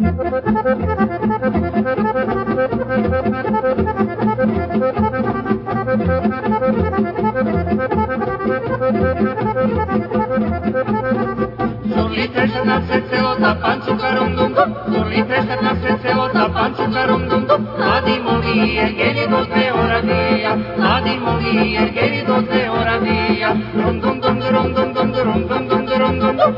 Surli trește na srce ota pančuka rundundu, surli trește na srce ota pančuka rundundu, mladi moli ergeni do dve oravija, mladi moli ergeni do dve oravija, rundundum rundundum rundundum rundundum,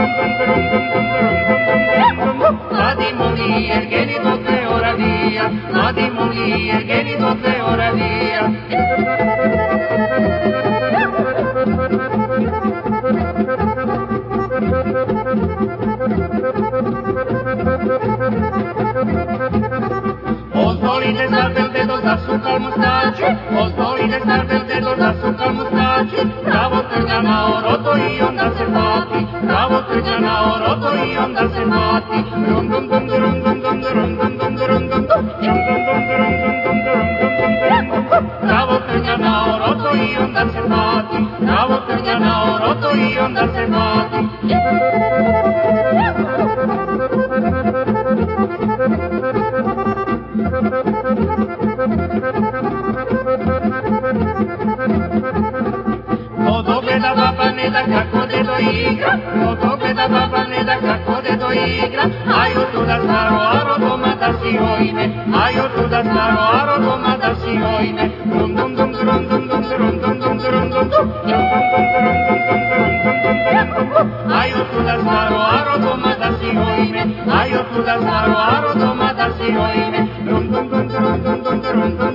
mladi moli ergeni do dve oravija, mladi moli ergeni do dve oravija. Ozdolite star del dedo zasukal mustači, ozdolite star del dedo zasukal mustači, pravo trgna na oroto i onda se plati, pravo trgna na oroto i onda se plati, rum dum dum rum dum dum rum dum dum rum dum dum pravo trgna na oroto i onda se plati, pravo trgna na oroto i onda se plati. Od ogleda baba ne da kako dedo igra, od ogleda baba ne da kako dedo igra, aj od tuda staro aro doma da si ojme, aj od tuda staro aro doma da si ojme, dum dum dum dum dum dum dum dum dum dum dum dum, aj od tuda staro aro doma da si ojme, aj od tuda staro aro doma da si ojme, dum dum dum dum dum dum dum dum.